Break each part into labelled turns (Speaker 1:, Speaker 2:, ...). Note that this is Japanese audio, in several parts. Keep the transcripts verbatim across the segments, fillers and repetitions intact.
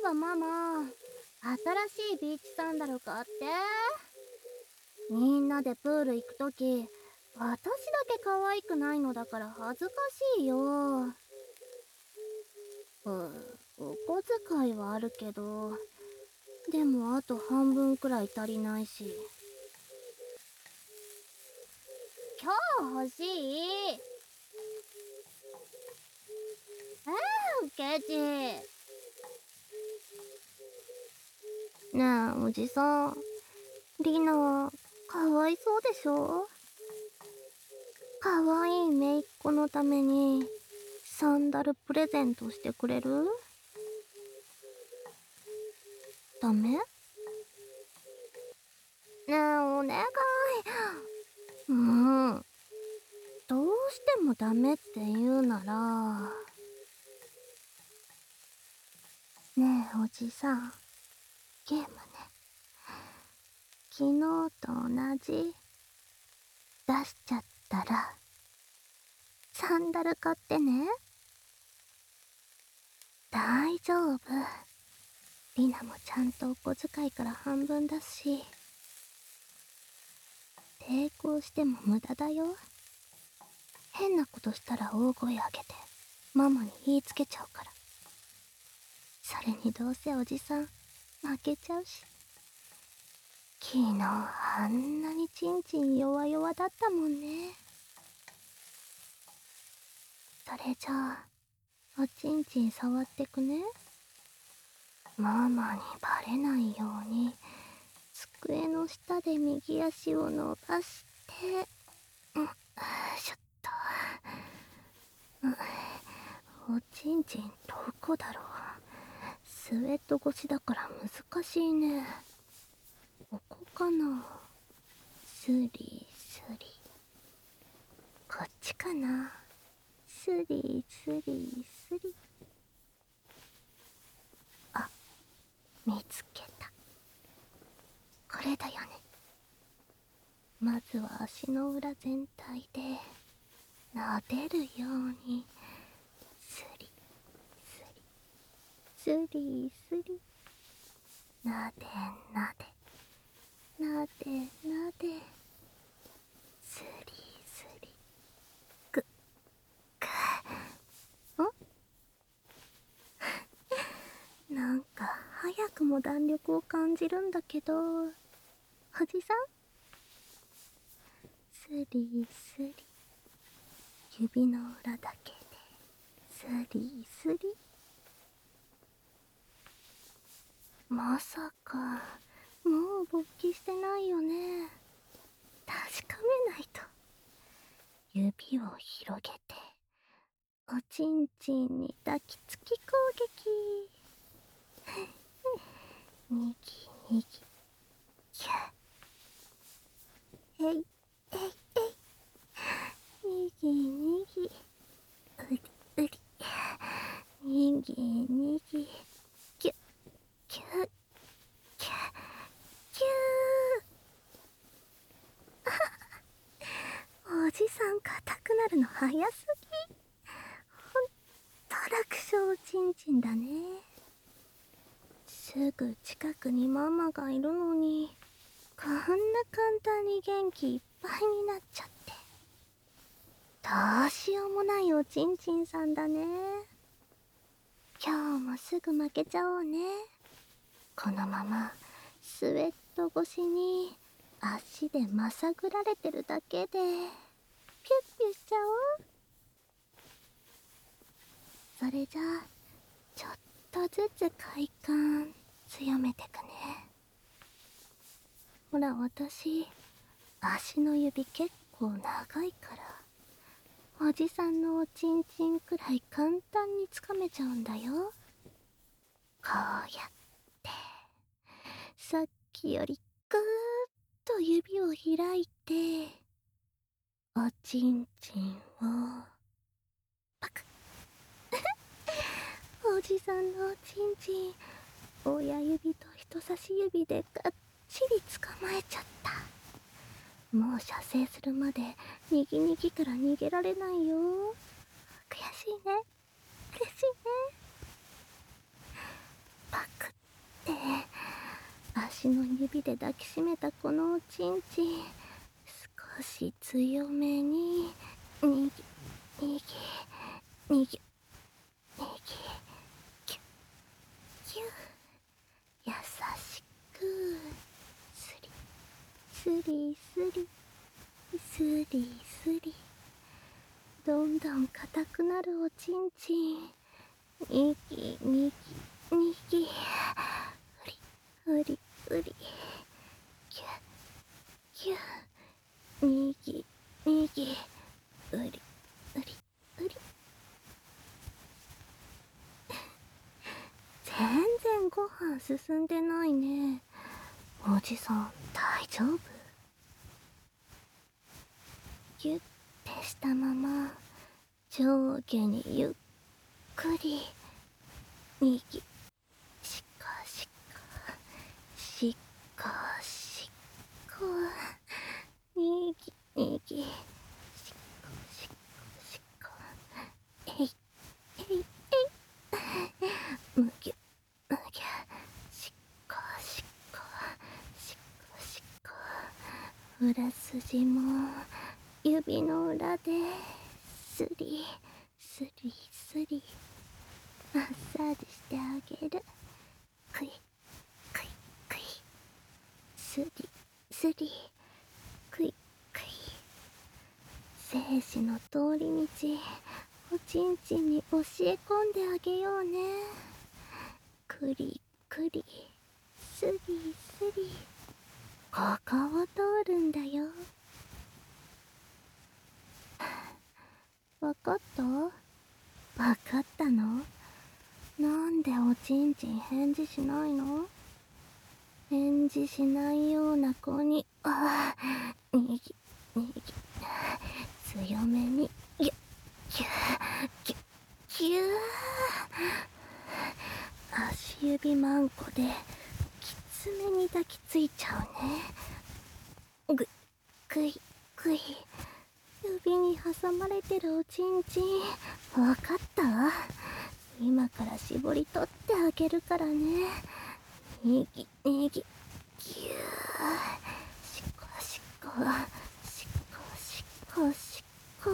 Speaker 1: かママ、新しいビーチサンダル買って。みんなでプール行くとき、私だけ可愛くないのだから恥ずかしいよ。うん、お小遣いはあるけど、でもあと半分くらい足りないし。今日欲しい。えー、ケチ。ねえ、おじさん。リナ、かわいそうでしょ？かわいい姪っ子のために、サンダルプレゼントしてくれる？ダメ？ねえ、お願い。うん。どうしてもダメって言うなら。ねえ、おじさん。ゲームね。昨日と同じ。出しちゃったら、サンダル買ってね。大丈夫。リナもちゃんとお小遣いから半分だし。抵抗しても無駄だよ。変なことしたら大声あげて、ママに言いつけちゃうから。それにどうせおじさん、負けちゃうし。昨日あんなにチンチン弱々だったもんね。それじゃあ、おちんちん触ってくね。ママにバレないように、机の下で右足を伸ばして、うん、しょっと。うん、おちんちんどこだろう。スウェット越しだから難しいね。ここかな。スリスリ。こっちかな。スリスリスリ。あ、見つけた。これだよね。まずは足の裏全体で撫でるようにスリスリスリスリ。なでなでなでなでスリスリ。ぐぐんなんか早くも弾力を感じるんだけど、おじさん。スリスリ。指の裏だけでスリスリ。まさかもう勃起してないよね。確かめないと。指を広げておちんちんに抱きつき攻撃。にぎにぎキュッ。えいえいえい。にぎにぎうりうり。にぎにぎキュッキュッキュッキュー。おじさん硬くなるの早すぎ。ほんと楽勝ちんちんだね。すぐ近くにママがいるのに、こんな簡単に元気いっぱいになっちゃって。どうしようもないおちんちんさんだね。今日もすぐ負けちゃおうね。このままスウェット越しに足でまさぐられてるだけでピュッピュしちゃおう。それじゃあちょっとずつ快感強めてくね。ほら私足の指結構長いから、おじさんのおちんちんくらい簡単につかめちゃうんだよ。こうやってさっきよりぐーっと指を開いて、おちんちんをパクッ。おじさんのおちんちん、親指と人差し指でがっちり捕まえちゃった。もう射精するまでにぎにぎから逃げられないよ。悔しいね。嬉しいね。 パクって足の指で抱きしめたこのおちんちん、少し強めににぎにぎにぎにぎキュッキュッ、優しくスリスリスリスリスリ、どんどん硬くなるおちんちん、にぎにぎにぎ、うりうりうり、キュッキュッ、にぎにぎ、うりうりうり。全然ご飯進んでないね。おじさん大丈夫？ギュッてしたまま上下にゆっくりにぎ、しかしかしかしか、にぎにぎ、しかしかしか、えいえいえい、むぎゅむぎゅ、しかしかしかしか、裏筋も指の裏でスリスリスリマッサージしてあげる。クイクイクイ、スリスリクイクイ、生死の通り道おちんちんに教え込んであげようね。クリクリスリスリ、ここを通るんだよ。わかった？わかったの？なんでおちんちん返事しないの？返事しないような子に、ああ、にぎにぎ、強めにギュッギュッギュッギュー、足指マンコできつめに抱きついちゃうね。ぐぐいぐい、指に挟まれてるおちんちん、わかった？今から絞り取ってあげるからね。にぎにぎぎゅー、しこしこしこしこしこ、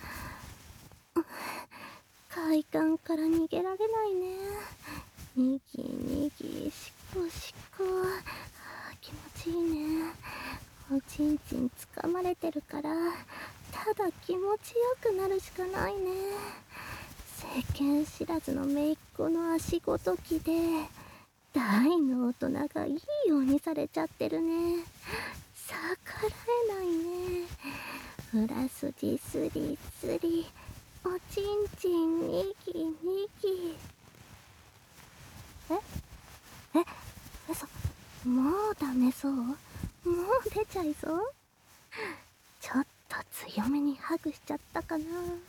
Speaker 1: 快感から逃げられないね。にぎにぎしこしこ、あー気持ちいいね。おちんちんつかまれてるから、ただ気持ちよくなるしかないね。世間知らずの姪っ子の足ごときで大の大人がいいようにされちゃってるね。逆らえないね。裏筋スリスリ、おちんちんにぎにぎ。ええ、嘘、もうダメそう？もう出ちゃいそう？ちょっと強めにハグしちゃったかな。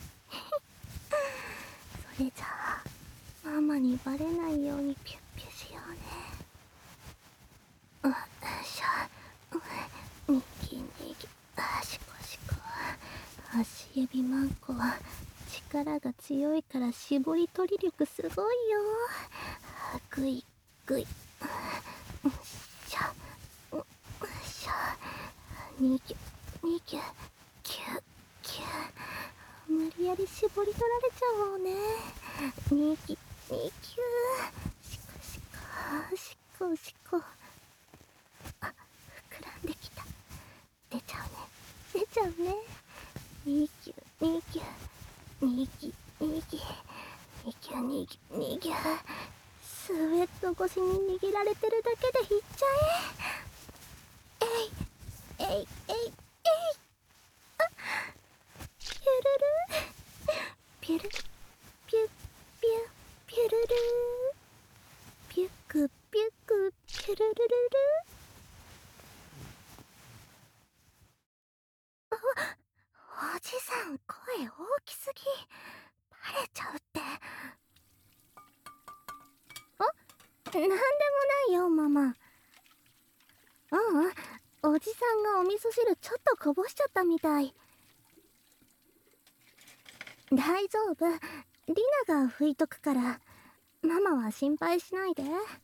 Speaker 1: それじゃあママにバレないようにピュッピュしようね。うっしゃ、うにぎにぎ、あしこしこ、足指マンコは力が強いから絞り取り力すごいよ。ぐいぐい、うっしゃ、うっしゃ、にぎゅにぎゅ、ぎゅぎゅ、無理やり絞り取られちゃおうね。にぎにぎゅ、しこしこしこしこ、あ、膨らんできた。出ちゃうね、出ちゃうね。にぎゅにぎゅにぎにぎにぎゅにぎにぎゅ、スウェット越しに握られてるだけでいっちゃえ。えいえいえいえい、あ、ピュルル、ピュルピュピュピュピュルル、ピュクピュクピュルルルル。おじさん声大きすぎ、バレちゃうって。あ、なんでもないよママ。ううん、おじさんがお味噌汁ちょっとこぼしちゃったみたい。大丈夫、リナが拭いとくから。 ママは心配しないで。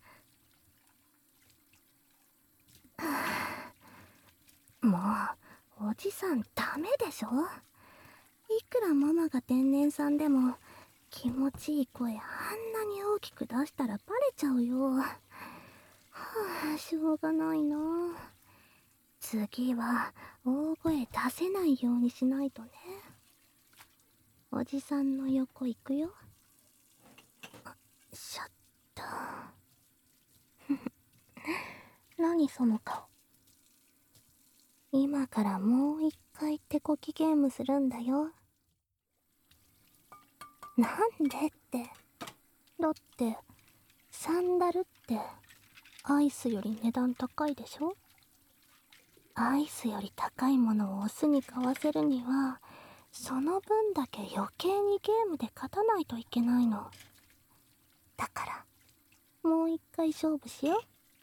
Speaker 1: もう、おじさんダメでしょ。いくらママが天然さんでも、気持ちいい声あんなに大きく出したらバレちゃうよ。はあ、しょうがないな。次は大声出せないようにしないとね。おじさんの横行くよ。シャッと。何その顔。今からもう一回手こきゲームするんだよ。なんでって。だって、サンダルってアイスより値段高いでしょ。アイスより高いものをオスに買わせるには、その分だけ余計にゲームで勝たないといけないの。だから、もう一回勝負しよう。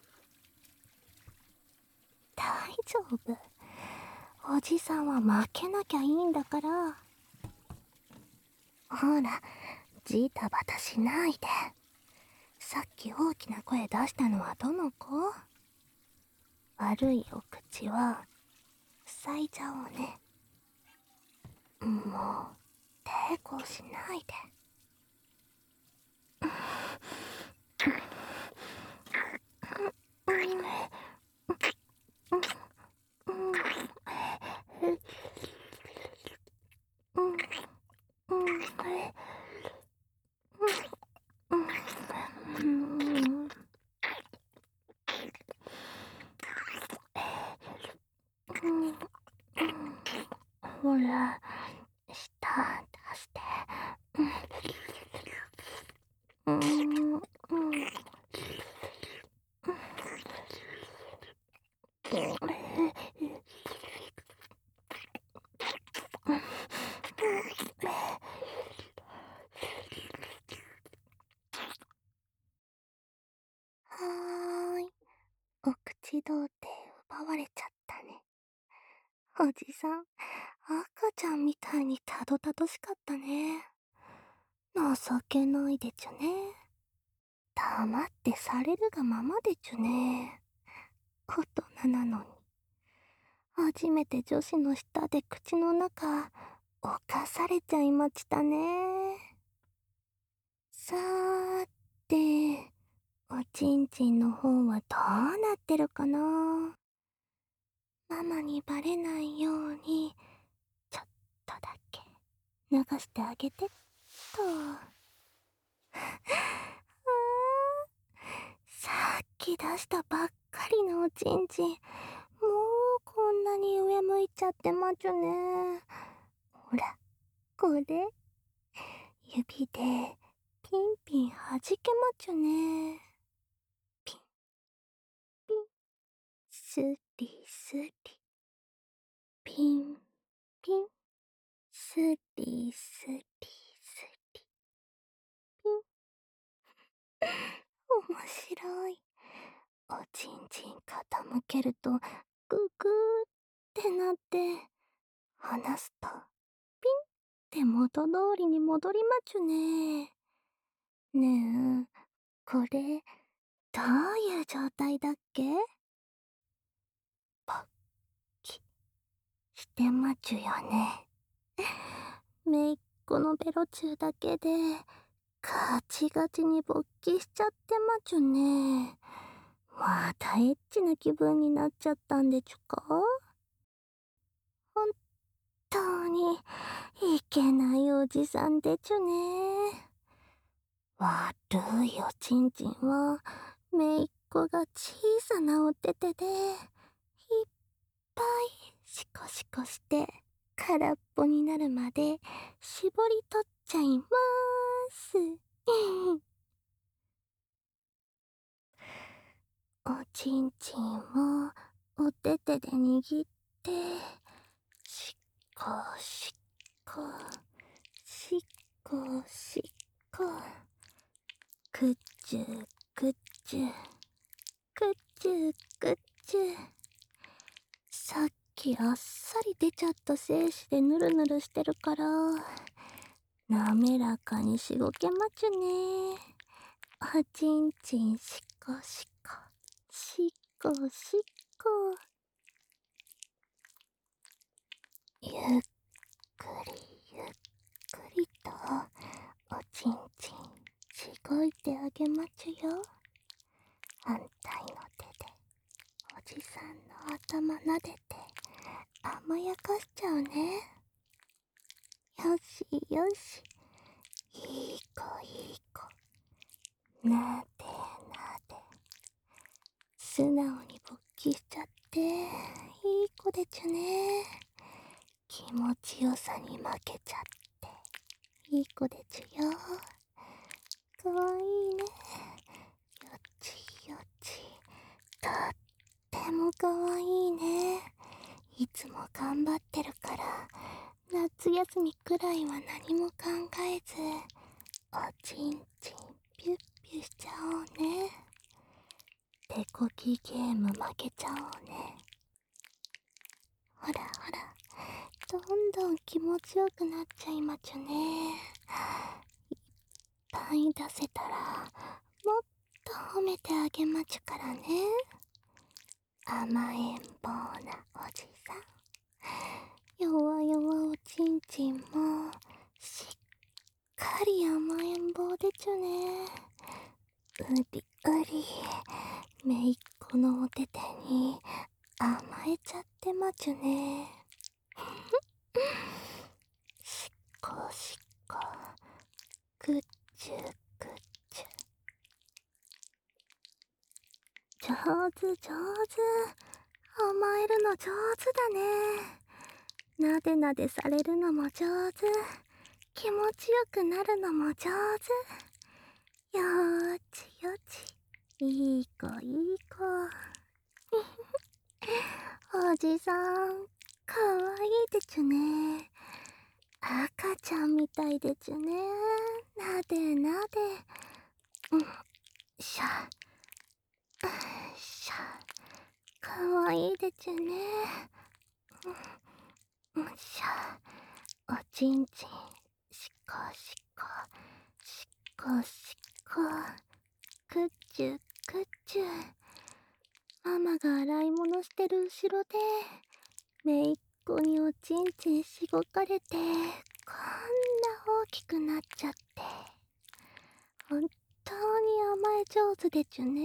Speaker 1: 大丈夫。おじさんは負けなきゃいいんだから。ほら、ジタバタしないで。さっき大きな声出したのはどの子？悪いお口は、塞いじゃおうね。もう、抵抗しないで。ほら、舌出して。うん、うん、うん。はーい。お口童貞奪われちゃったね。おじさん、赤ちゃんみたいにたどたどしかったね。情けないでちゅね。黙ってされるがままでちゅね。大人なのに。初めて女子の舌で口の中、侵されちゃいましたね。さーて、おちんちんの方はどうなってるかな。ママにバレないように、ちょっとだけ流してあげてっと。さっき出したばっかりのおちんちん、もうこんなに上向いちゃってまちゅね。ほら、これ、指でピンピン弾けまちゅね。ピン、ピン、スリスリ。ピン、ピン、スリスリスリ。ピン。面白い。おちんちん傾けると、ググーってなって、離すと、ピンって元通りに戻りまちゅね。ねえ、これ、どういう状態だっけ？ポッキしてまちゅよね。めいっ子のベロチューだけで、ガチガチに勃起しちゃってまちゅね。またエッチな気分になっちゃったんでちゅか？本当にいけないおじさんでちゅね。悪いおちんちんは、めいっ子が小さなお手手で、いっぱいシコシコして、空っぽになるまで絞り取っちゃいまーす。おちんちんをお手手で握って、しっこしっこ、しっこしっこ、くっちゅくっちゅ、くっちゅくっちゅ。さっきあっさり出ちゃった精子でぬるぬるしてるから、滑らかにしごけまちゅね。 おちんちんしこしこ、しこしこ。ゆっくりゆっくりとおちんちんしごいてあげまちゅよ。反対の手でおじさんの頭撫でて甘やかしちゃうね。よしよし、いい子いい子、なでなで、素直に勃起しちゃっていい子でちゅね。気持ちよさに負けちゃっていい子でちゅよ。かわいいね。よちよち、とってもかわいいね。いつも頑張ってるから夏休みくらいは何も考えずおちんちんピュッピュしちゃおうね。手こきゲーム負けちゃおうね。ほらほら、どんどん気持ちよくなっちゃいまちゅね。いっぱい出せたらもっと褒めてあげまちゅからね。甘えん坊なおじさん。弱々おちんちんもしっかり甘えん坊でちゅね。うりうり、めいっ子のおててに甘えちゃってまちゅね。しっこしっこ、ぐっちゅぐっちゅ。上手上手、甘えるの上手だね。なでなでされるのも上手、気持ちよくなるのも上手。よーちよち、いい子いい子。おじさんかわいいでちゅね。赤ちゃんみたいでちゅね。なでなで、うんしゃしゃ、かわいいでちゅね。うんしゃ、おちんちんしこしこしこしこ、くっちゅくっちゅ。ママが洗い物してる後ろでめいっ子におちんちんしごかれてこんな大きくなっちゃって、本当に甘え上手でちゅね。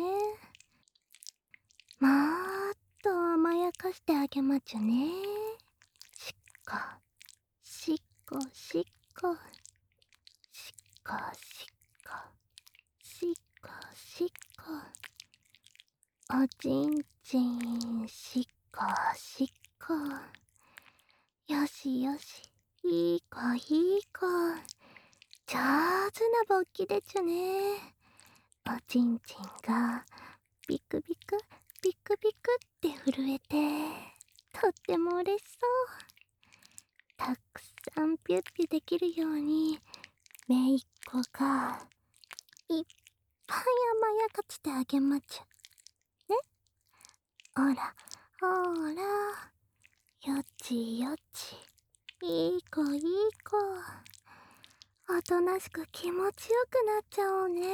Speaker 1: もーっと甘やかしてあげまちゅね。しっこしっこしっこしっこしっこしっこしっこ、おちんちんしっこしっこ。よしよし、いい子いい子、上手な勃起でちゅね。おちんちんがビクビクビクビクって震えてとっても嬉しそう。たくさんピュッピュできるようにめいっ子がいっぱい甘やかしてあげまちゅね。ほらほら、よちよち、いい子いい子、おとなしく気持ちよくなっちゃおうね。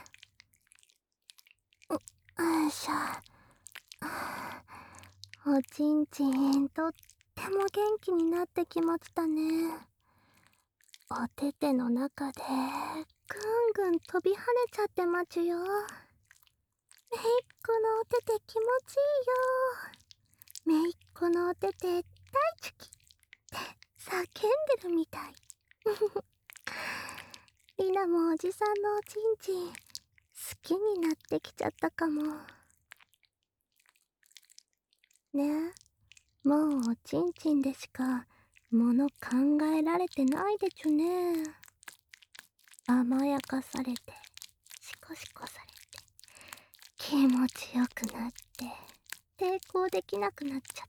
Speaker 1: うよいしょ。おちんちんとっても元気になってきましたね。おてての中でぐんぐん飛び跳ねちゃってまちゅよ。めいっ子のおてて気持ちいいよ。めいっ子のおてて大好きって叫んでるみたい。りなもおじさんのおちんちん好きになってきちゃったかもね。もうおちんちんでしかもの考えられてないでちゅね。甘やかされてシコシコされて気持ちよくなって抵抗できなくなっちゃ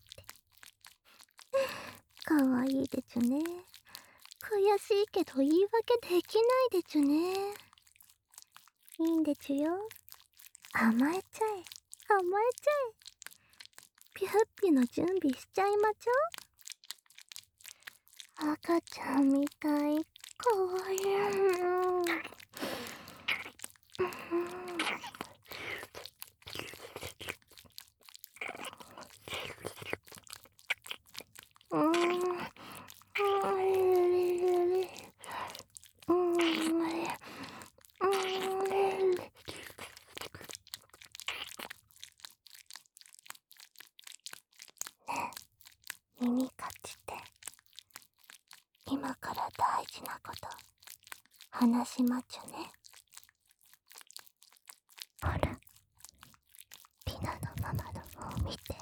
Speaker 1: ってかわいいでちゅね。悔しいけど言い訳できないでちゅね。いいんでちゅよ。甘えちゃえ甘えちゃえ。ピュッピュの準備しちゃいまちょ。赤ちゃんみたい。かわいい。 話しまちゅね。ほら、ピナのママの方見て。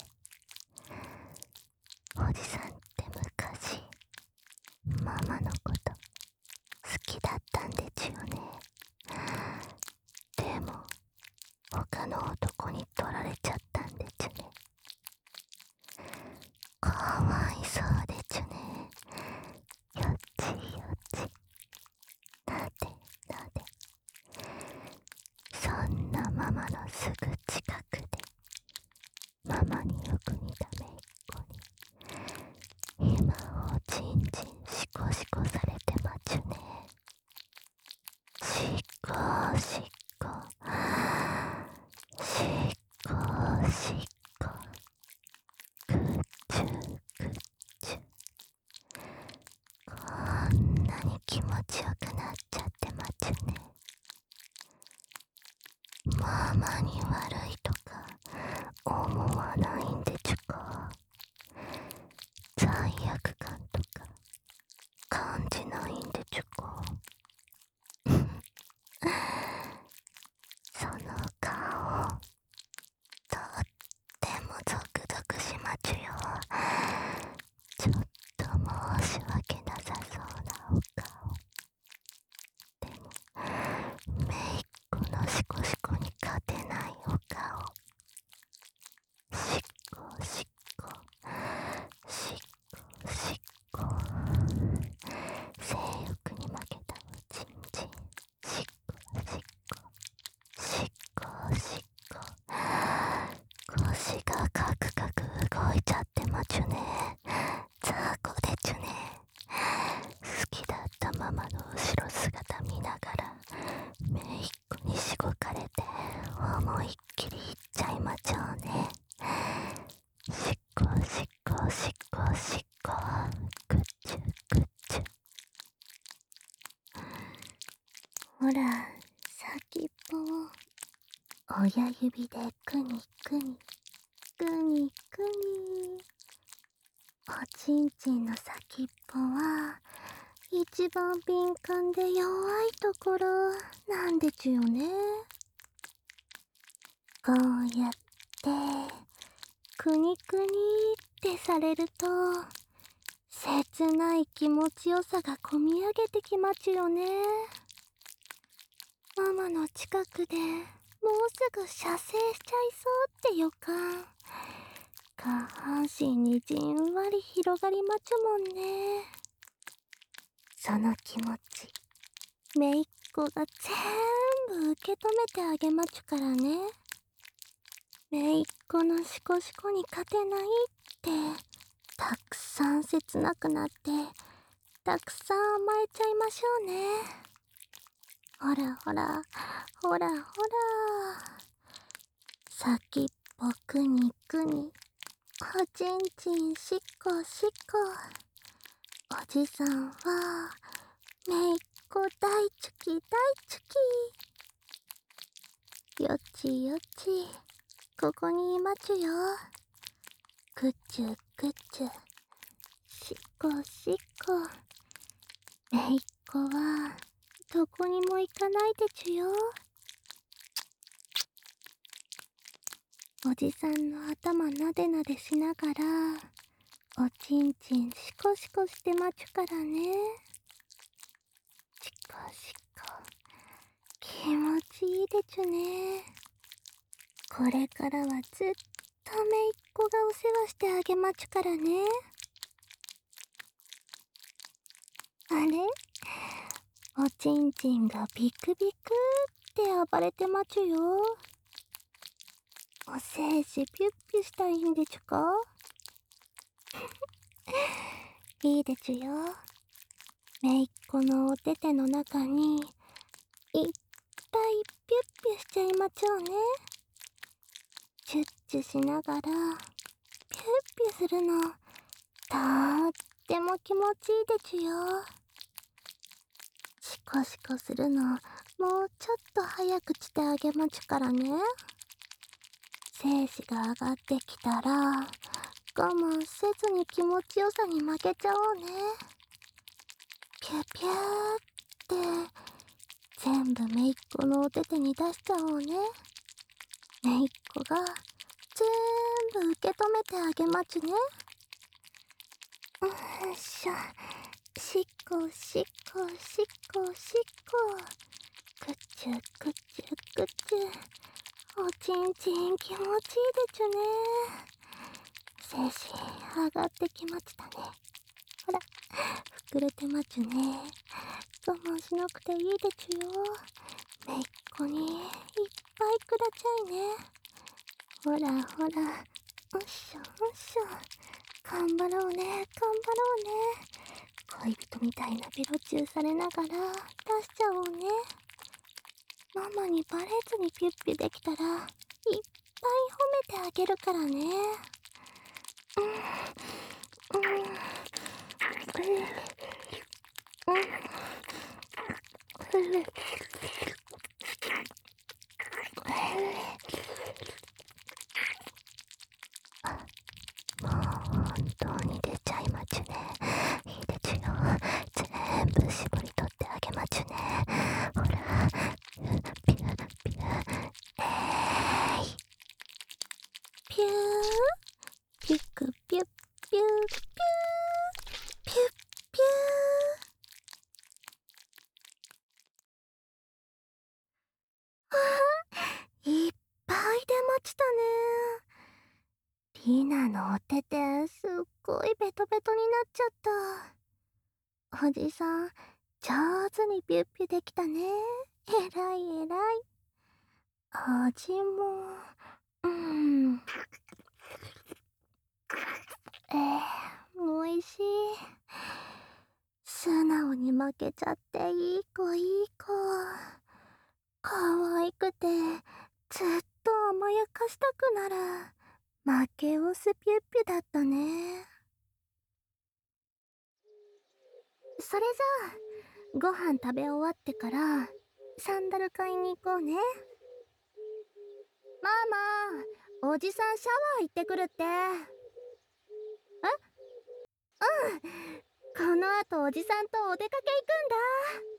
Speaker 1: おじさんって昔ママのこと好きだったんでちゅよね。でも他の男に取られちゃったんでちゅね。かわいそうでちゅね。よっちよっち、なでなで。そんなママのすぐ近くでママによく似ためいっ子に今をちんちんしこしこされてまちゅね。しこしこしこしこ、ぐっちゅぐっちゅ。こんなに気持ちよくなっちゃってまちゅね。ママに悪いとか思わないんでちゅか。罪悪感とか感じないんでちゅか。その顔とってもゾクゾクしまちゅよ。ちょっと申し訳なさそうなお顔。でもめいっ子のシコシコに勝てないお顔。しっこしっこしっこしっこ、性欲に負けたおちんちん。しっこしっこしっこしっこ、腰がカクカク動いちゃってまちゅね。雑魚でちゅね。好きだったママの後ろ姿見ながらめいっ子にしごかれて思いっきりいっちゃいまちょうね。しっこしっこしっこしっこ、ぐっちゅぐっちゅ。ほら、先っぽを親指でくにくにくにくに。おちんちんの先っぽは一番敏感で弱いところなんでちゅよね。こうやってくにくにってされると切ない気持ちよさがこみ上げてきまちゅよね。ママの近くでもうすぐ射精しちゃいそうって予感。下半身にじんわり広がりまちゅもんね。その気持ちめいっ子が全部受け止めてあげまちゅからね。めいっ子のシコシコに勝てないってたくさん切なくなってたくさん甘えちゃいましょうね。ほらほらほらほら、先っぽくにくに、おちんちんしっこしっこ。おじさんはめいっ子大チュキ大チュキ。よちよち、ここにいまちゅよ。ぐっちゅぐっちゅ、しっこしっこ。めいっ子はどこにも行かないでちゅよ。おじさんの頭なでなでしながらおちんちんシコシコしてまちゅからね。シコシコ、気持ちいいでちゅね。これからはずっとめいっ子がお世話してあげまちゅからね。あれ、おちんちんがビクビクって暴れてまちゅよ。お精子ピュッピュしたいんでちゅか。いいでちゅよ。めいっ子のおてての中にいっぱいピュッピュしちゃいまちょうね。チュッチュしながらピュッピュするのとっても気持ちいいでちゅよ。シコシコするのもうちょっと早くしてあげまちゅからね。精子が上がってきたら我慢せずに気持ちよさに負けちゃおうね。ピュピューって全部めいっ子のお手手に出しちゃおうね。めいっ子が全部受け止めてあげまちね。よいしょ。しっこしっこしっこしっこ。くちゅくちゅくちゅ。おちんちん気持ちいいでちゅね。精神上がってきましたね。ほら、膨れてまちゅね。我慢しなくていいでちゅよ。めいっ子にいっぱいくだちゃいね。ほらほら、おっしょおっしょ。頑張ろうね、頑張ろうね。恋人みたいなベロチューされながら出しちゃおうね。ママにバレずにピュッピュできたらいっぱい褒めてあげるからね。うん、うん、うん、うん、うん。もう本当に出ちゃいまちゅね。いいでちゅよ。全部絞り取ってあげまちゅね。ほら、ピュッピュッピュッ。えい。ピュー。ピュクピュッピュッピュー。ピュッピュー。わあ、いっぱい出まちたね。リナのお手手すっごいベトベトになっちゃった。おじさん上手にピュッピュできたね。えらいえらい。味もうんえー、おいしい。素直に負けちゃっていい子いい子。可愛くてずっと甘やかしたくなる負けオスピュッピュだったね。それじゃあご飯食べ終わってからサンダル買いに行こうね。ママ、おじさんシャワー行ってくるって。え、うん、この後おじさんとお出かけ行くんだ。